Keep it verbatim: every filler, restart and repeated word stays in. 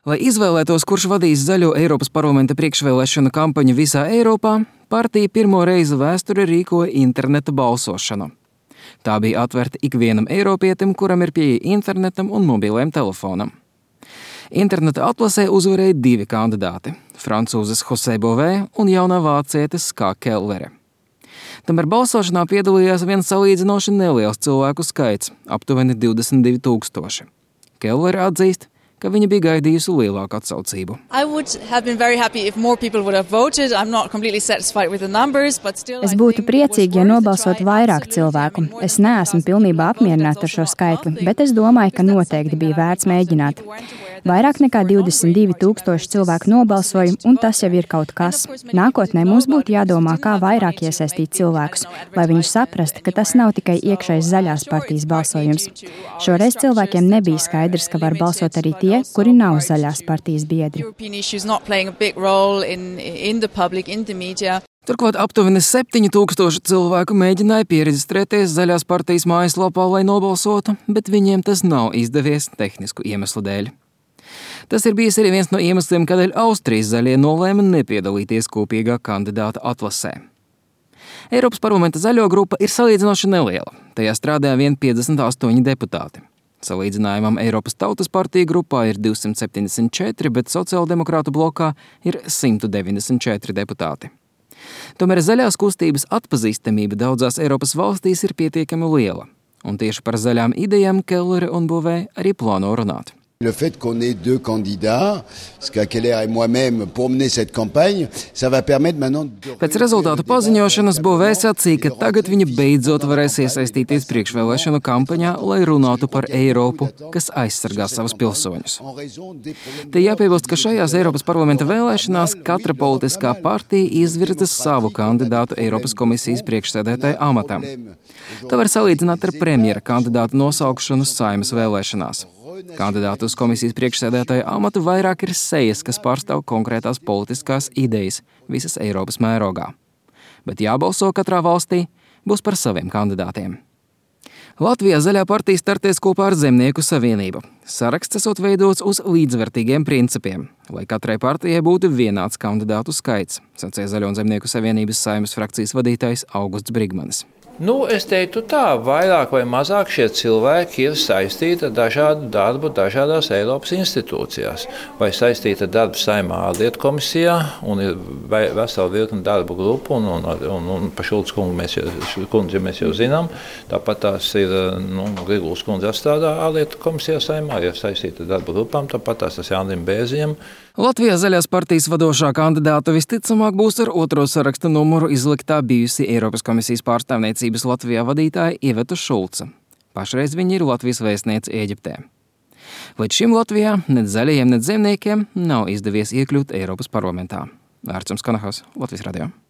Lai izvēlētos, kurš vadīs zaļo Eiropas parlamenta priekšvēlēšanu kampaņu visā Eiropā, partija pirmo reizi vēsturē rīkoja interneta balsošanu. Tā bija atverta ikvienam eiropietim, kuram ir pieeja internetam un mobiliem telefonam. Interneta atlasē uzvarēja divi kandidāti – francūzes José Bové un jaunā vācietes Ska Kellere. Tomēr balsošanā piedalījās viens salīdzinoši neliels cilvēku skaits – aptuveni divdesmit divi tūkstoši. Kellere atzīst, ka viņa bija gaidījusi lielāku atsaucību. Es būtu priecīgi, ja nobalsotu vairāk cilvēku. Es neesmu pilnībā apmierināta ar šo skaitli, bet es domāju, ka noteikti bija vērts mēģināt. Vairāk nekā divdesmit divi tūkstoši cilvēku nobalsoja, un tas jau ir kaut kas. Nākotnē mums būtu jādomā, kā vairāk iesaistīt cilvēkus, lai viņi saprastu, ka tas nav tikai iekšējs zaļās partijas balsojums. Šoreiz cilvēkiem nebija skaidrs, ka var balsot arī tie, kuri nav zaļās partijas biedri. Turklāt aptuveni septiņi tūkstoši cilvēku mēģināja pieregistrēties zaļās partijas mājaslapā, lai nobalsotu, bet viņiem tas nav izdevies tehnisku iemeslu dēļ. Tas ir bijis arī viens no iemesliem, kādēļ Austrijas zaļie nolēma nepiedalīties kopīgā kandidāta atlasē. Eiropas parlamenta zaļo grupa ir salīdzinoši neliela. Tajā strādāja vien piecdesmit astoņi deputāti. Salīdzinājumam Eiropas Tautas partija grupā ir divsimt septiņdesmit četri, bet sociāldemokrātu blokā ir simt deviņdesmit četri deputāti. Tomēr zaļās kustības atpazīstamība daudzās Eiropas valstīs ir pietiekami liela. Un tieši par zaļām idejām Kellere un Bové arī plāno runāt. Le fait qu'on ait deux candidats, Ska Kellere et moi-même, pour mener cette campagne, ça va permettre maintenant de... Pēc rezultātu paziņošanas Bové sacīja, ka tagad viņa beidzot varēs iesaistīties priekšvēlēšanu kampaņā, lai runātu par Eiropu, kas aizsargā savus pilsoņus. Te jāpiebilst, ka šajās Eiropas parlamenta vēlēšanās katra politiskā partija izvirza savu kandidātu Eiropas komisijas priekšsēdētāja amatam. Tā var salīdzināt ar premjera kandidātu nosaukšanu Saeimas vēlēšanās. Kandidātu uz komisijas priekšsēdētāja amatu vairāk ir sejas, kas pārstāv konkrētās politiskās idejas visas Eiropas mērogā. Bet jābalso katrā valstī būs par saviem kandidātiem. Latvijā zaļā partija startēs kopā ar Zemnieku savienību. Saraksts esot veidots uz līdzvērtīgiem principiem, lai katrai partijai būtu vienāds kandidātu skaits, sacīja Zaļo un Zemnieku savienības Saeimas frakcijas vadītājs Augusts Brigmanis. Nu, es teiktu tā, vairāk vai mazāk šie cilvēki ir saistīti ar dažādu darbu dažādās Eiropas institūcijās. Vai saistīti ar darbu Saeimā ārlietu komisijā, un ir vesela virkne darbu grupu, un, un, un, un par Šulces kungu mēs, kundzi mēs jau zinām. Tāpat tās ir, nu, Griguls kundze strādā ārlietu komisijā Saeimā, ir saistīti ar darbu grupām, tāpat tās tas Jānim Bērziņam. Latvijā zaļās partijas vadošā kandidāta visticamāk būs ar otro saraksta numuru izliktā bijusi Eiropas komisijas pārstāvniecības Latvijā vadītāja Iveta Šulce. Pašreiz viņa ir Latvijas vēstniece Ēģiptē. Līdz šim Latvijā nec zaļajiem, nec zemniekiem nav izdevies iekļūt Eiropas parlamentā. Ārčuns Kanahos, Latvijas radio.